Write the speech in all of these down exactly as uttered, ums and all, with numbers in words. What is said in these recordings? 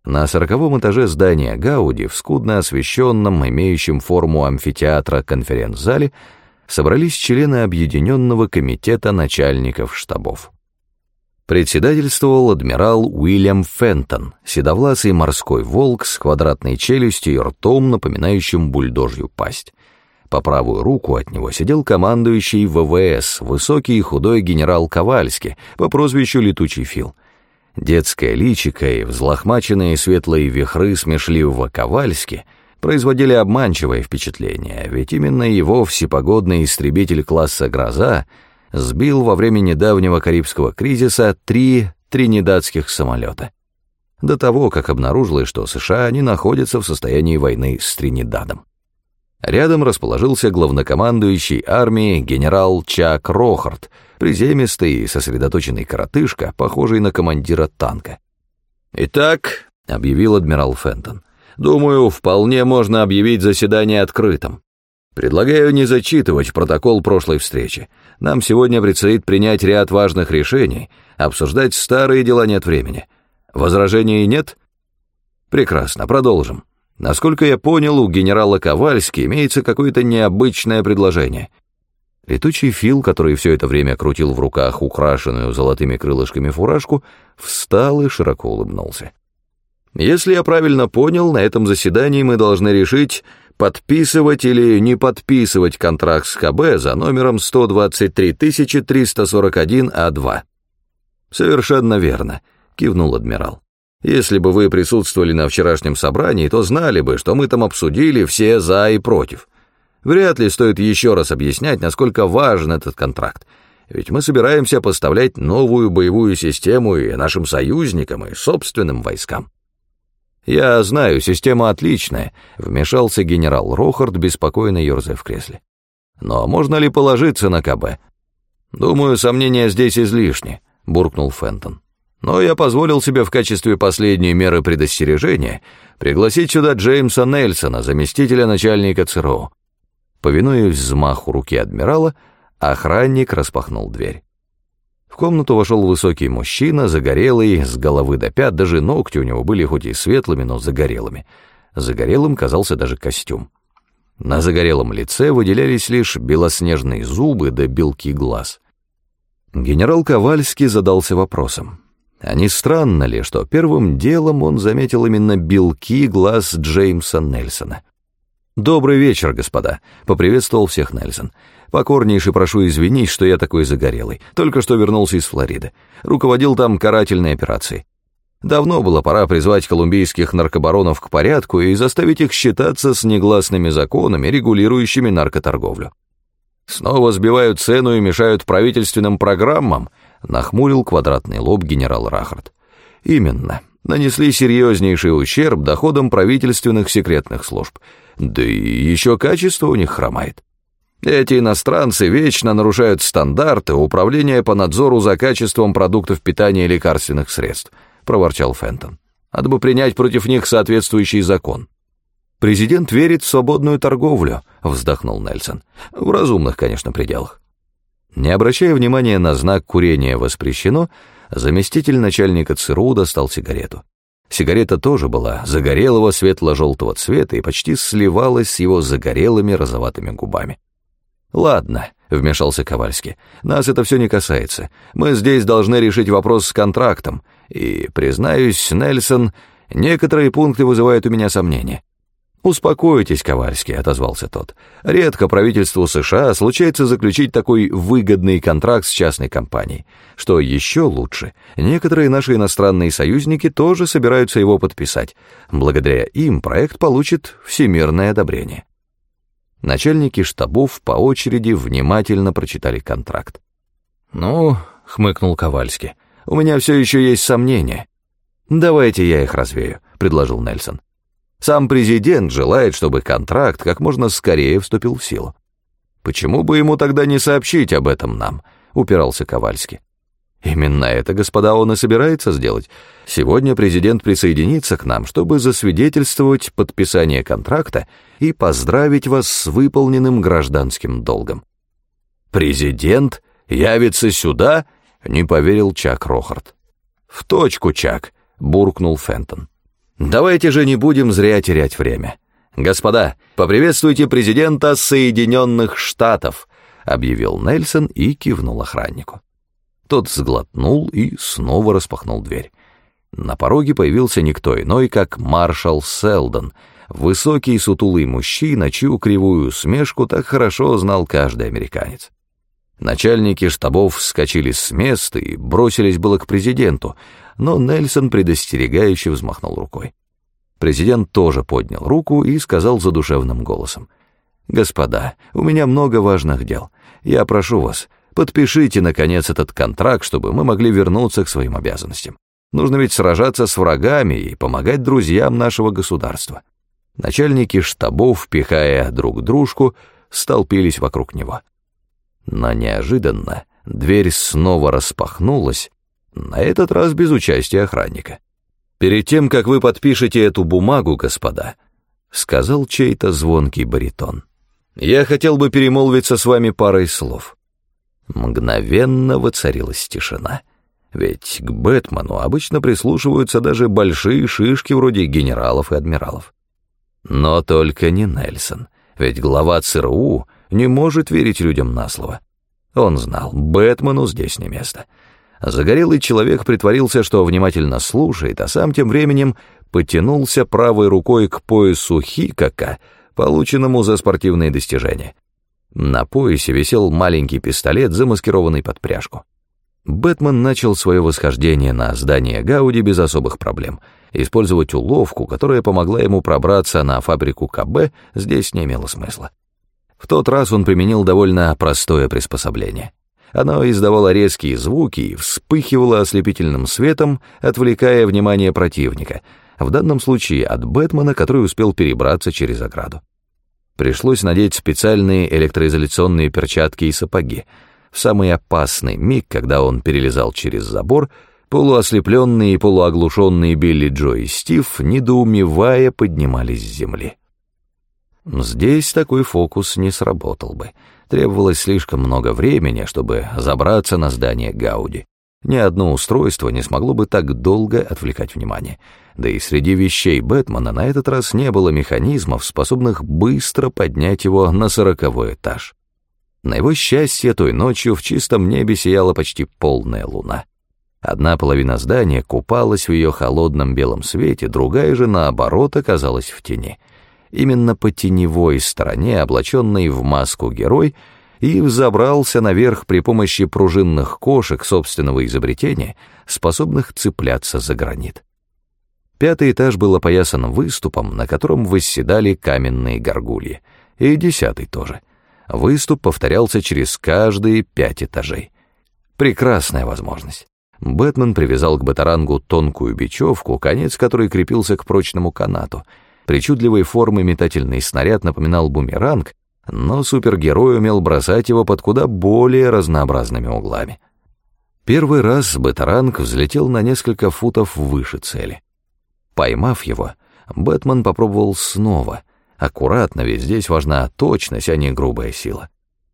На сороковом этаже здания Гауди, в скудно освещенном, имеющем форму амфитеатра конференц-зале, собрались члены Объединенного комитета начальников штабов. Председательствовал адмирал Уильям Фентон, седовласый морской волк с квадратной челюстью и ртом, напоминающим бульдожью пасть. По правую руку от него сидел командующий ВВС, высокий и худой генерал Ковальски, по прозвищу Летучий Фил. Детское личико и взлохмаченные светлые вихры смешливого Ковальски производили обманчивое впечатление, ведь именно его всепогодный истребитель класса «Гроза» сбил во время недавнего Карибского кризиса три тринидадских самолета. До того, как обнаружилось, что США не находятся в состоянии войны с Тринидадом. Рядом расположился главнокомандующий армией генерал Чак Рохард, приземистый и сосредоточенный коротышка, похожий на командира танка. «Итак», — объявил адмирал Фентон, — «думаю, вполне можно объявить заседание открытым. Предлагаю не зачитывать протокол прошлой встречи. Нам сегодня предстоит принять ряд важных решений, обсуждать старые дела нет времени. Возражений нет? Прекрасно, продолжим. Насколько я понял, у генерала Ковальски имеется какое-то необычное предложение». Летучий Фил, который все это время крутил в руках украшенную золотыми крылышками фуражку, встал и широко улыбнулся. «Если я правильно понял, на этом заседании мы должны решить, подписывать или не подписывать контракт с КБ за номером сто двадцать три тысячи триста сорок один А два. «Совершенно верно», — кивнул адмирал. «Если бы вы присутствовали на вчерашнем собрании, то знали бы, что мы там обсудили все «за» и «против». Вряд ли стоит еще раз объяснять, насколько важен этот контракт, ведь мы собираемся поставлять новую боевую систему и нашим союзникам, и собственным войскам». «Я знаю, система отличная», — вмешался генерал Рохард, беспокойно ерзая в кресле. «Но можно ли положиться на КБ?» «Думаю, сомнения здесь излишни», — буркнул Фентон. «Но я позволил себе в качестве последней меры предостережения пригласить сюда Джеймса Нельсона, заместителя начальника ЦРУ». Повинуясь взмаху руки адмирала, охранник распахнул дверь. В комнату вошел высокий мужчина, загорелый, с головы до пят, даже ногти у него были хоть и светлыми, но загорелыми. Загорелым казался даже костюм. На загорелом лице выделялись лишь белоснежные зубы да белки глаз. Генерал Ковальски задался вопросом, а не странно ли, что первым делом он заметил именно белки глаз Джеймса Нельсона? «Добрый вечер, господа», — поприветствовал всех Нельсон. «Покорнейше прошу извинить, что я такой загорелый. Только что вернулся из Флориды. Руководил там карательной операцией. Давно было пора призвать колумбийских наркобаронов к порядку и заставить их считаться с негласными законами, регулирующими наркоторговлю. Снова сбивают цену и мешают правительственным программам», — нахмурил квадратный лоб генерал Рохард. «Именно. Нанесли серьезнейший ущерб доходам правительственных секретных служб. Да и еще качество у них хромает. Эти иностранцы вечно нарушают стандарты управления по надзору за качеством продуктов питания и лекарственных средств», — проворчал Фентон. «Надо бы принять против них соответствующий закон». «Президент верит в свободную торговлю», — вздохнул Нельсон. «В разумных, конечно, пределах». Не обращая внимания на знак «Курение воспрещено», заместитель начальника ЦРУ достал сигарету. Сигарета тоже была загорелого светло-желтого цвета и почти сливалась с его загорелыми розоватыми губами. «Ладно», — вмешался Ковальски, — «нас это все не касается. Мы здесь должны решить вопрос с контрактом, и, признаюсь, Нельсон, некоторые пункты вызывают у меня сомнения». «Успокойтесь, Ковальски», — отозвался тот. «Редко правительству США случается заключить такой выгодный контракт с частной компанией. Что еще лучше, некоторые наши иностранные союзники тоже собираются его подписать. Благодаря им проект получит всемирное одобрение». Начальники штабов по очереди внимательно прочитали контракт. «Ну», — хмыкнул Ковальски, — «у меня все еще есть сомнения». «Давайте я их развею», — предложил Нельсон. «Сам президент желает, чтобы контракт как можно скорее вступил в силу». «Почему бы ему тогда не сообщить об этом нам?» — упирался Ковальски. «Именно это, господа, он и собирается сделать. Сегодня президент присоединится к нам, чтобы засвидетельствовать подписание контракта и поздравить вас с выполненным гражданским долгом». «Президент явится сюда?» — не поверил Чак Рохард. «В точку, Чак», — буркнул Фентон. Давайте же не будем зря терять время. Господа, поприветствуйте президента Соединенных Штатов, объявил Нельсон и кивнул охраннику. Тот сглотнул и снова распахнул дверь. На пороге появился никто иной, как маршал Селдон, высокий сутулый мужчина, чью кривую усмешку так хорошо знал каждый американец. Начальники штабов вскочили с места и бросились было к президенту, но Нельсон предостерегающе взмахнул рукой. Президент тоже поднял руку и сказал задушевным голосом: «Господа, у меня много важных дел. Я прошу вас, подпишите, наконец, этот контракт, чтобы мы могли вернуться к своим обязанностям. Нужно ведь сражаться с врагами и помогать друзьям нашего государства». Начальники штабов, пихая друг дружку, столпились вокруг него. Но неожиданно дверь снова распахнулась, на этот раз без участия охранника. «Перед тем, как вы подпишете эту бумагу, господа», — сказал чей-то звонкий баритон, — «я хотел бы перемолвиться с вами парой слов». Мгновенно воцарилась тишина, ведь к Бэтмену обычно прислушиваются даже большие шишки вроде генералов и адмиралов. Но только не Нельсон, ведь глава ЦРУ не может верить людям на слово. Он знал, Бэтмену здесь не место. Загорелый человек притворился, что внимательно слушает, а сам тем временем потянулся правой рукой к поясу Хикака, полученному за спортивные достижения. На поясе висел маленький пистолет, замаскированный под пряжку. Бэтмен начал свое восхождение на здание Гауди без особых проблем. Использовать уловку, которая помогла ему пробраться на фабрику КБ, здесь не имело смысла. В тот раз он применил довольно простое приспособление. Оно издавало резкие звуки и вспыхивало ослепительным светом, отвлекая внимание противника, в данном случае от Бэтмена, который успел перебраться через ограду. Пришлось надеть специальные электроизоляционные перчатки и сапоги. В самый опасный миг, когда он перелезал через забор, полуослепленные и полуоглушенные Билли Джо и Стив, недоумевая, поднимались с земли. Здесь такой фокус не сработал бы. Требовалось слишком много времени, чтобы забраться на здание Гауди. Ни одно устройство не смогло бы так долго отвлекать внимание. Да и среди вещей Бэтмена на этот раз не было механизмов, способных быстро поднять его на сороковой этаж. На его счастье, той ночью в чистом небе сияла почти полная луна. Одна половина здания купалась в ее холодном белом свете, другая же, наоборот, оказалась в тени. Именно по теневой стороне, облаченный в маску герой, и взобрался наверх при помощи пружинных кошек собственного изобретения, способных цепляться за гранит. Пятый этаж был опоясан выступом, на котором восседали каменные горгульи, и десятый тоже. Выступ повторялся через каждые пять этажей. Прекрасная возможность. Бэтмен привязал к батарангу тонкую бечевку, конец которой крепился к прочному канату. Причудливой формы метательный снаряд напоминал бумеранг, но супергерой умел бросать его под куда более разнообразными углами. Первый раз батаранг взлетел на несколько футов выше цели. Поймав его, Бэтмен попробовал снова. Аккуратно, ведь здесь важна точность, а не грубая сила.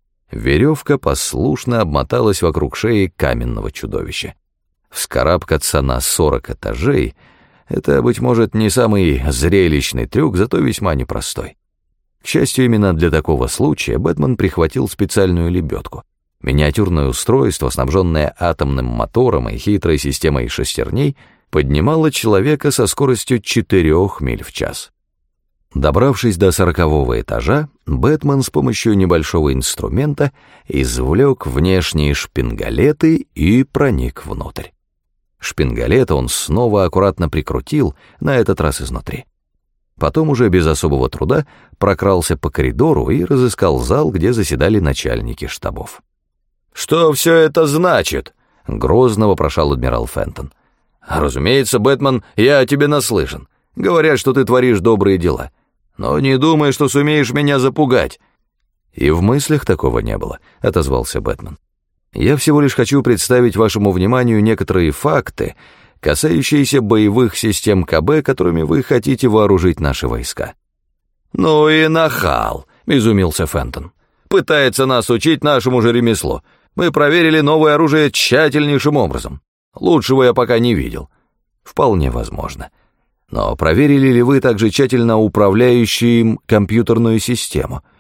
Веревка послушно обмоталась вокруг шеи каменного чудовища. Вскарабкаться на сорок этажей — это, быть может, не самый зрелищный трюк, зато весьма непростой. К счастью, именно для такого случая Бэтмен прихватил специальную лебедку. Миниатюрное устройство, снабженное атомным мотором и хитрой системой шестерней, поднимало человека со скоростью четырех миль в час. Добравшись до сорокового этажа, Бэтмен с помощью небольшого инструмента извлек внешние шпингалеты и проник внутрь. Шпингалеты он снова аккуратно прикрутил, на этот раз изнутри. Потом уже без особого труда прокрался по коридору и разыскал зал, где заседали начальники штабов. «Что все это значит?» — грозно вопрошал адмирал Фентон. «Разумеется, Бэтмен, я о тебе наслышан. Говорят, что ты творишь добрые дела. Но не думай, что сумеешь меня запугать». «И в мыслях такого не было», — отозвался Бэтмен. «Я всего лишь хочу представить вашему вниманию некоторые факты, касающиеся боевых систем КБ, которыми вы хотите вооружить наши войска». «Ну и нахал», — изумился Фентон. «Пытается нас учить нашему же ремеслу. Мы проверили новое оружие тщательнейшим образом. Лучшего я пока не видел». «Вполне возможно. Но проверили ли вы также тщательно управляющую им компьютерную систему?